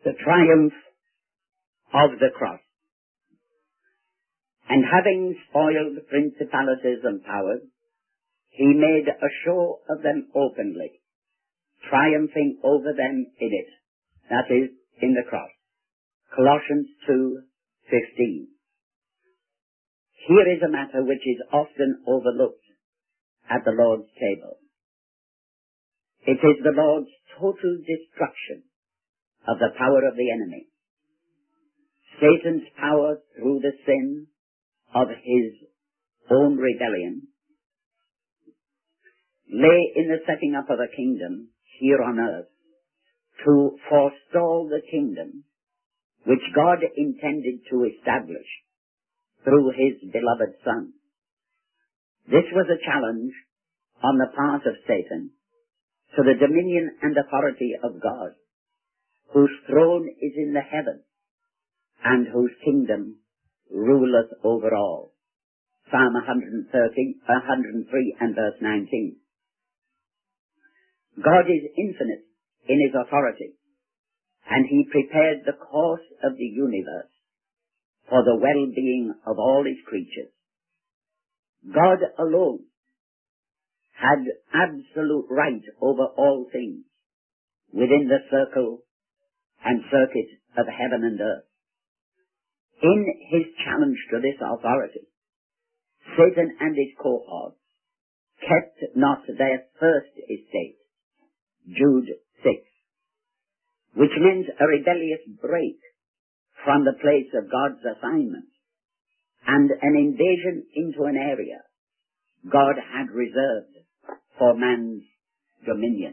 the triumph of the cross. And having spoiled principalities and powers, he made a show of them openly, triumphing over them in it, that is, in the cross. Colossians 2:15. Here is a matter which is often overlooked at the Lord's table. It is the Lord's total destruction of the power of the enemy. Satan's power through the sin of his own rebellion lay in the setting up of a kingdom here on earth to forestall the kingdom which God intended to establish through his beloved Son. This was a challenge on the part of Satan to the dominion and authority of God, whose throne is in the heavens and whose kingdom ruleth over all. Psalm 103 and verse 19. God is infinite in his authority, and he prepared the course of the universe for the well-being of all his creatures. God alone had absolute right over all things within the circle and circuit of heaven and earth. In his challenge to this authority, Satan and his cohorts kept not their first estate, Jude 6, which meant a rebellious break from the place of God's assignment and an invasion into an area God had reserved for man's dominion.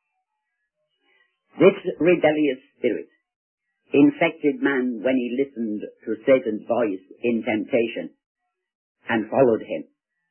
This rebellious spirit infected man when he listened to Satan's voice in temptation and followed him.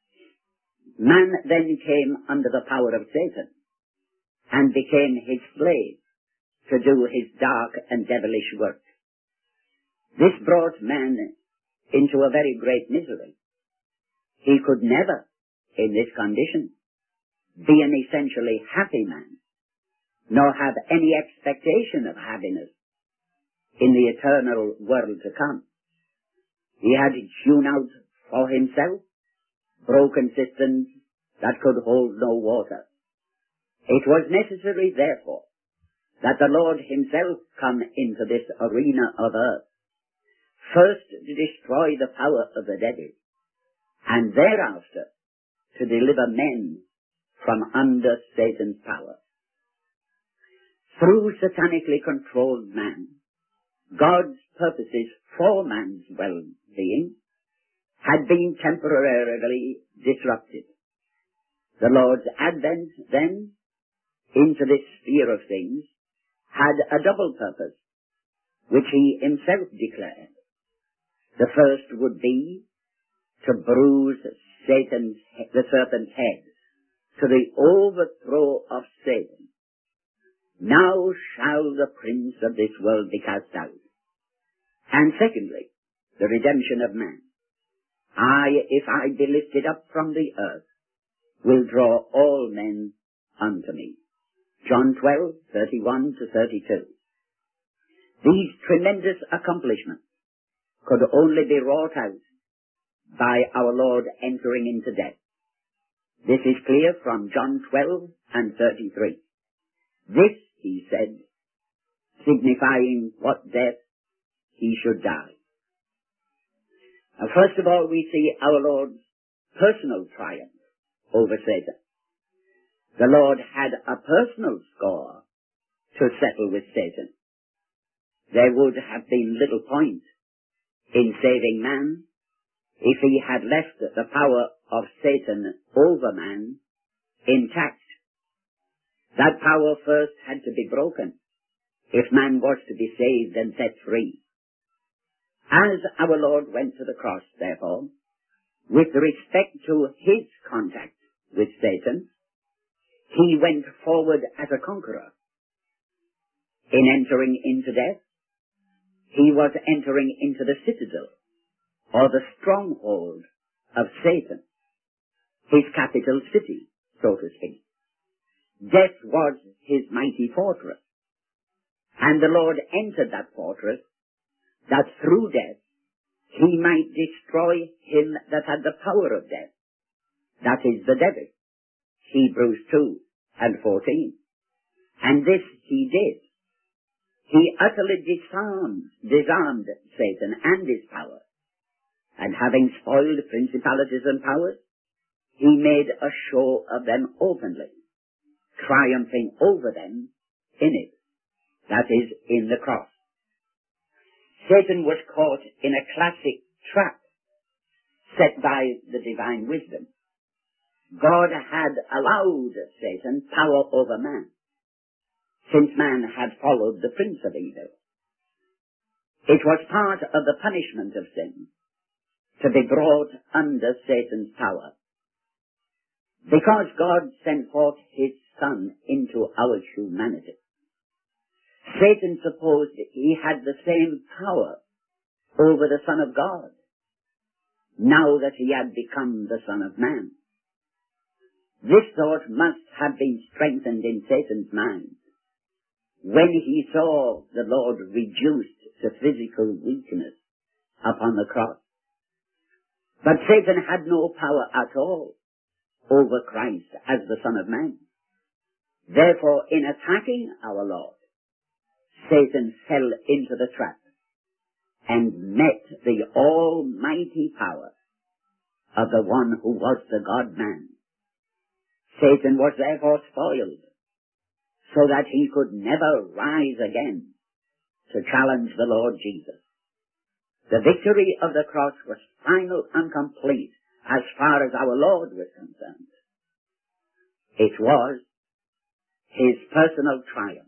Man then came under the power of Satan and became his slave to do his dark and devilish work. This brought man into a very great misery. He could never, in this condition, be an essentially happy man, nor have any expectation of happiness in the eternal world to come. He had hewn out for himself broken cisterns that could hold no water. It was necessary, therefore, that the Lord himself come into this arena of earth, first to destroy the power of the devil, and thereafter to deliver men from under Satan's power. Through satanically controlled man, God's purposes for man's well-being had been temporarily disrupted. The Lord's advent, then, into this sphere of things had a double purpose, which he himself declared. The first would be to bruise the serpent's head, to the overthrow of Satan. Now shall the prince of this world be cast out. And secondly, the redemption of man. If I be lifted up from the earth, will draw all men unto me. John 12:31-32. These tremendous accomplishments could only be wrought out by our Lord entering into death. This is clear from John 12:33. This, he said, signifying what death he should die. Now, first of all, we see our Lord's personal triumph over Satan. The Lord had a personal score to settle with Satan. There would have been little point in saving man if he had left the power of Satan over man intact. That power first had to be broken if man was to be saved and set free. As our Lord went to the cross, therefore, with respect to his contact with Satan, he went forward as a conqueror. In entering into death, he was entering into the citadel, or the stronghold of Satan, his capital city, so to speak. Death was his mighty fortress, And the Lord entered that fortress, that through death he might destroy him that had the power of death, that is the devil. Hebrews 2 and 14. And this he did. He utterly disarmed Satan and his power, and having spoiled principalities and powers, he made a show of them openly, triumphing over them in it, that is, in the cross. Satan was caught in a classic trap set by the divine wisdom. God had allowed Satan power over man, since man had followed the prince of evil. It was part of the punishment of sin to be brought under Satan's power. Because God sent forth his Son into our humanity, Satan supposed he had the same power over the Son of God, now that he had become the Son of Man. This thought must have been strengthened in Satan's mind when he saw the Lord reduced to physical weakness upon the cross. But Satan had no power at all over Christ as the Son of Man. Therefore, in attacking our Lord, Satan fell into the trap and met the almighty power of the one who was the God-man. Satan was therefore spoiled, so that he could never rise again to challenge the Lord Jesus. The victory of the cross was final and complete as far as our Lord was concerned. It was his personal triumph.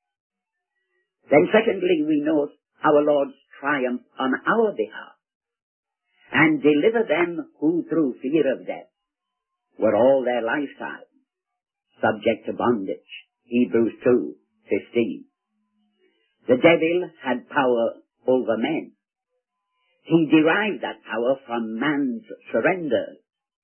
Then secondly, we note our Lord's triumph on our behalf, and deliver them who through fear of death were all their lifetime subject to bondage. Hebrews 2:15. The devil had power over men. He derived that power from man's surrender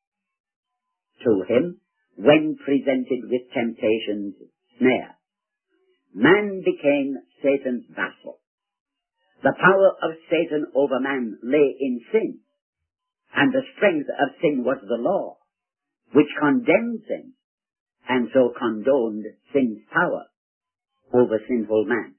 to him when presented with temptation's snare. Man became Satan's vassal. The power of Satan over man lay in sin, and the strength of sin was the law, which condemned sin, and so condoned sin's power over sinful man.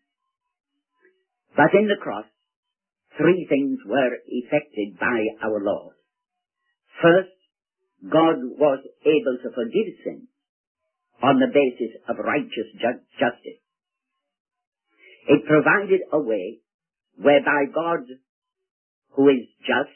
But in the cross, three things were effected by our Lord. First, God was able to forgive sin on the basis of righteous justice. It provided a way whereby God, who is just,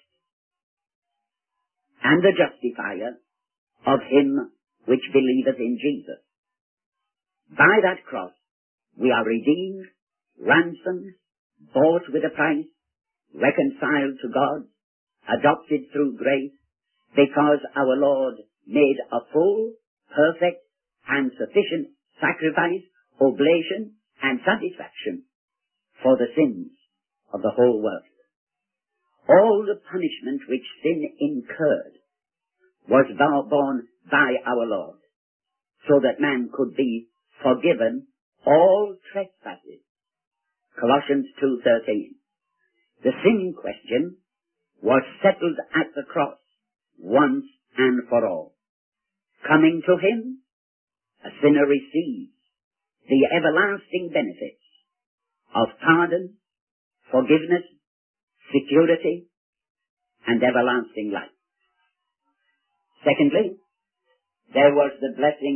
and the justifier of him which believeth in Jesus. By that cross, we are redeemed, ransomed, bought with a price, reconciled to God, adopted through grace, because our Lord made a full, perfect, and sufficient sacrifice, oblation, and satisfaction for the sins of the whole world. All the punishment which sin incurred was borne by our Lord, so that man could be forgiven all trespasses. Colossians 2:13. The sin question was settled at the cross once and for all. Coming to him, a sinner receives the everlasting benefits of pardon, forgiveness, security, and everlasting life. Secondly, there was the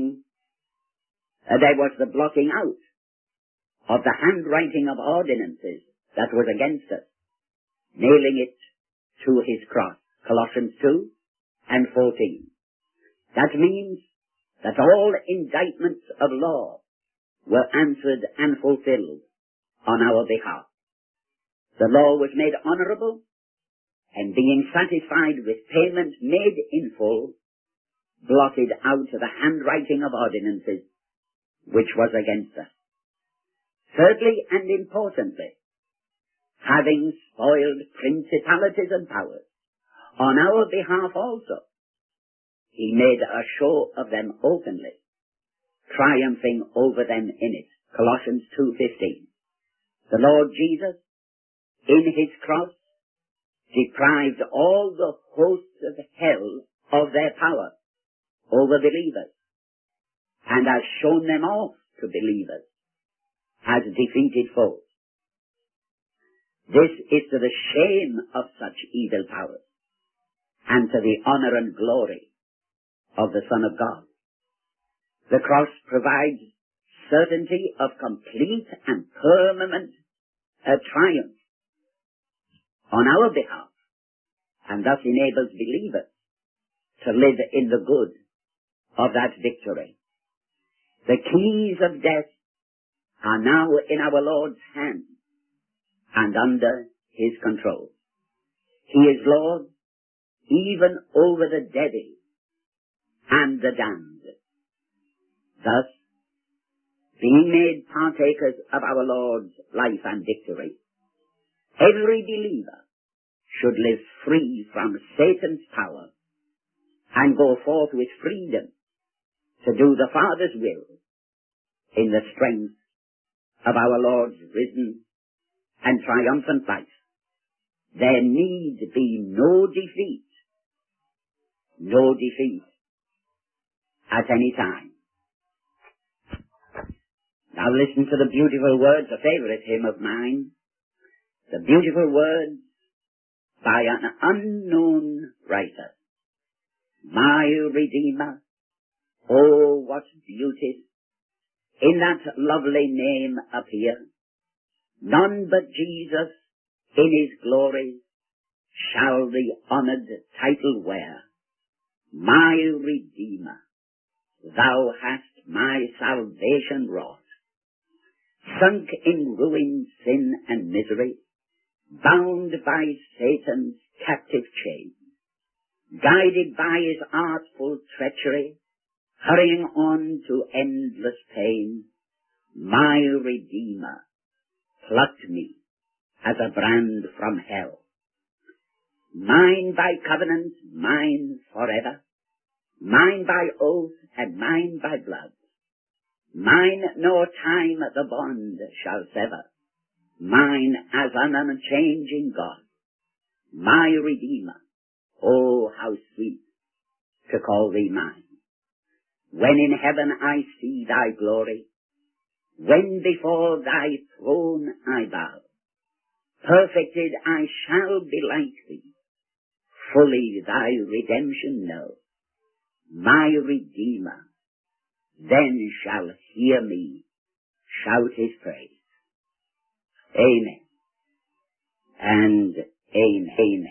blotting out of the handwriting of ordinances that was against us, nailing it to his cross. Colossians 2 and 14. That means that all indictments of law were answered and fulfilled on our behalf. The law was made honorable, and being satisfied with payment made in full, blotted out the handwriting of ordinances which was against us. Thirdly and importantly, having spoiled principalities and powers on our behalf also, he made a show of them openly, triumphing over them in it. Colossians 2:15. The Lord Jesus, in his cross, deprived all the hosts of hell of their power over believers, and has shown them off to believers as defeated foes. This is to the shame of such evil powers, and to the honor and glory of the Son of God. The cross provides certainty of complete and permanent triumph on our behalf, and thus enables believers to live in the good of that victory. The keys of death are now in our Lord's hand and under his control. He is Lord even over the devil and the damned. Thus, being made partakers of our Lord's life and victory, every believer should live free from Satan's power and go forth with freedom to do the Father's will in the strength of our Lord's risen and triumphant life. There need be no defeat at any time. Now listen to the beautiful words, a favorite hymn of mine, the beautiful words by an unknown writer. My Redeemer, oh, what beauties in that lovely name appear. None but Jesus in his glory shall the honored title wear. My Redeemer, thou hast my salvation wrought. Sunk in ruin, sin, and misery, bound by Satan's captive chain, guided by his artful treachery, hurrying on to endless pain, my Redeemer plucked me as a brand from hell. Mine by covenant, mine forever, mine by oath, and mine by blood. Mine nor time the bond shall sever, mine as an unchanging God. My Redeemer, oh, how sweet to call thee mine. When in heaven I see thy glory, when before thy throne I bow, perfected I shall be like thee, fully thy redemption know. My Redeemer then shall hear me shout his praise. Amen and amen.